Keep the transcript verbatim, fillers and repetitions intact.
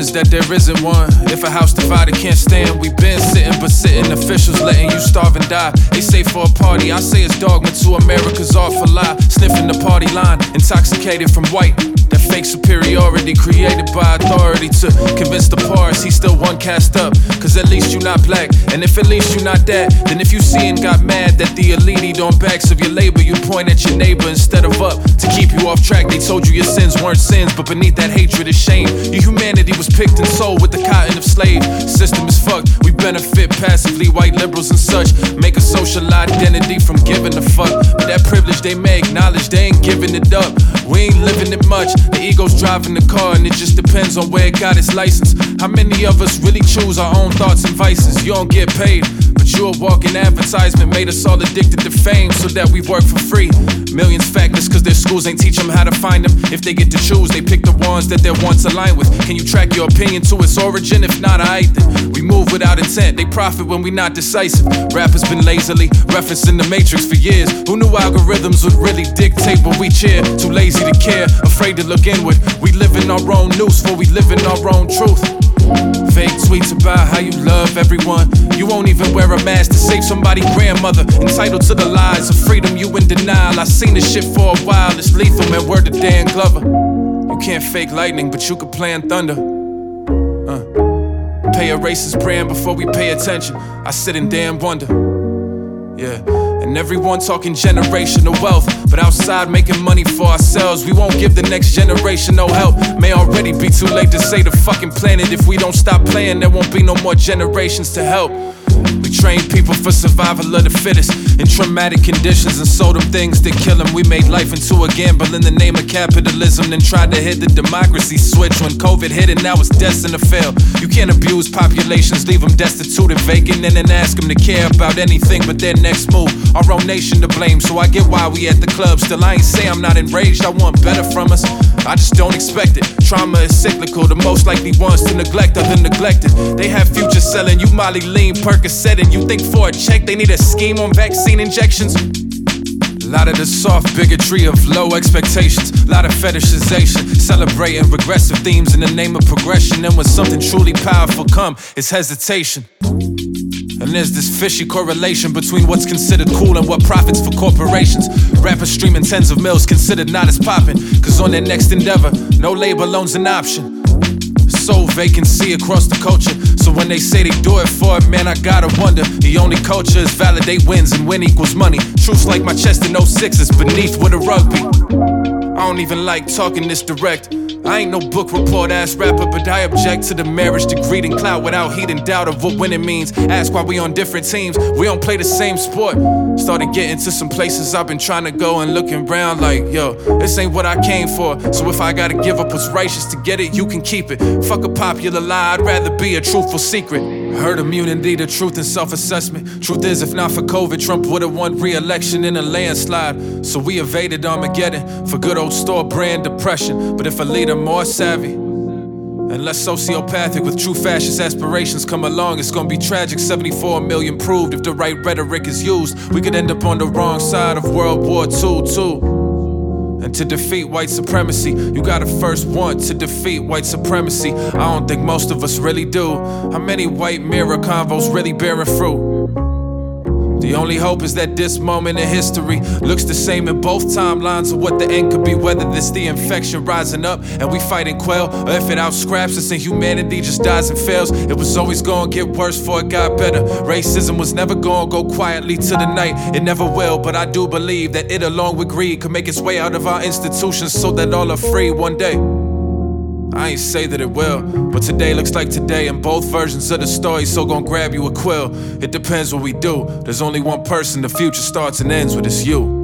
is that there isn't one. If a house divided can't stand, we been sitting, but sitting officials letting you starve and die. They say for a party, I say it's dogma to America's awful lie. Sniffing the party line, intoxicated from white. That fake superiority created by authority to convince the parts he still one cast up. Cause at least you not black, and if at least you not that, then if you see and got mad that the elite eat on backs of your labor, you point at your neighbor instead of up. To keep you off track, they told you your sins weren't sins, but beneath that hatred is shame. Your humanity was picked and sold with the cotton of slave. System is fucked, we benefit passively, white liberals and such. Make a social identity from giving a fuck, but that privilege they may acknowledge, they ain't giving it up. We ain't living it much, the ego's driving the car and it just depends on where it got its license. How many of us really choose our own thoughts and vices? You don't get paid, but you a walking advertisement, made us all addicted to fame so that we work for free. Millions factless cause their schools ain't teach them how to find them. If they get to choose, they pick the ones that their wants align with. Can you track your opinion to its origin? If not, I then we move without intent, they profit when we not decisive. Rappers been lazily referencing the Matrix for years. Who knew algorithms would really dictate what we cheer? Too lazy to care, afraid to look inward. We live in our own noose before we live in our own truth. Fake tweets about how you love everyone. You won't even wear a mask to save somebody's grandmother. Entitled to the lies of freedom, you in denial. I seen this shit for a while, it's lethal, man, word to Dan Glover. You can't fake lightning, but you can plan thunder. uh. Pay a racist brand before we pay attention. I sit in damn wonder. Yeah, and everyone talking generational wealth, but outside making money for ourselves. We won't give the next generation no help. May already be too late to save the fucking planet. If we don't stop playing, there won't be no more generations to help. We train people for survival of the fittest in traumatic conditions and sold them things that kill them. We made life into a gamble in the name of capitalism, then tried to hit the democracy switch when COVID hit and now it's destined to fail. You can't abuse populations, leave them destitute and vacant, and then ask them to care about anything but their next move. Our own nation to blame, so I get why we at the club. Still, I ain't say I'm not enraged, I want better from us. I just don't expect it. Trauma is cyclical, the most likely ones to neglect are the neglected. They have futures selling you Molly Lean, Percocet, and you think for a check they need a scheme on vaccine injections? A lot of the soft bigotry of low expectations, a lot of fetishization, celebrating regressive themes in the name of progression. And when something truly powerful come, it's hesitation. And there's this fishy correlation between what's considered cool and what profits for corporations. Rappers streaming tens of mils considered not as poppin', cause on their next endeavor, no label owns an option. So vacancy across the culture, so when they say they do it for it, man, I gotta wonder. The only culture is validate wins and win equals money. Truths like my chest in oh six is beneath with a rugby. I don't even like talking this direct. I ain't no book report ass rapper, but I object to the marriage to greed and clout without heat and doubt of what winning means. Ask why we on different teams, we don't play the same sport. Started getting to some places I've been trying to go and looking around like, yo, this ain't what I came for. So if I gotta give up what's righteous to get it, you can keep it. Fuck a popular lie, I'd rather be a truthful secret. Herd immunity to truth and self-assessment. Truth is, if not for COVID, Trump would've won re-election in a landslide. So we evaded Armageddon for good old store brand depression. But if a leader more savvy and less sociopathic with true fascist aspirations come along, it's gonna be tragic. seventy-four million proved if the right rhetoric is used, we could end up on the wrong side of World War Two too. And to defeat white supremacy, you gotta first want to defeat white supremacy. I don't think most of us really do. How many white mirror convos really bearing fruit? The only hope is that this moment in history looks the same in both timelines of what the end could be. Whether this the infection rising up and we fight and quail, or if it outscraps us and humanity just dies and fails. It was always gonna get worse before it got better. Racism was never gonna go quietly to the night. It never will, but I do believe that it along with greed could make its way out of our institutions so that all are free one day. I ain't say that it will, but today looks like today and both versions of the story, so gon' grab you a quill. It depends what we do. There's only one person the future starts and ends with, it's you.